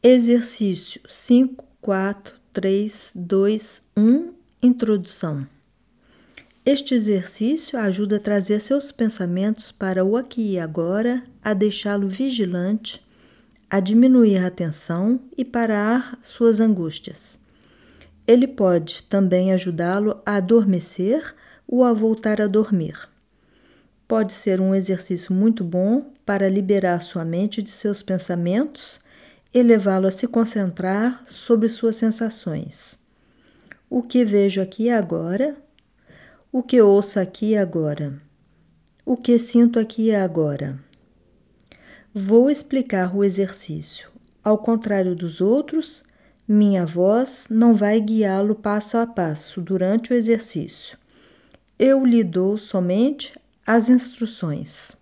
Exercício 5, 4, 3, 2, 1. Introdução. Este exercício ajuda a trazer seus pensamentos para o aqui e agora, a deixá-lo vigilante, a diminuir a tensão e parar suas angústias. Ele pode também ajudá-lo a adormecer ou a voltar a dormir. Pode ser um exercício muito bom para liberar sua mente de seus pensamentos e levá-lo a se concentrar sobre suas sensações. O que vejo aqui e agora? O que ouço aqui e agora? O que sinto aqui e agora? Vou explicar o exercício. Ao contrário dos outros, minha voz não vai guiá-lo passo a passo durante o exercício. Eu lhe dou somente as instruções.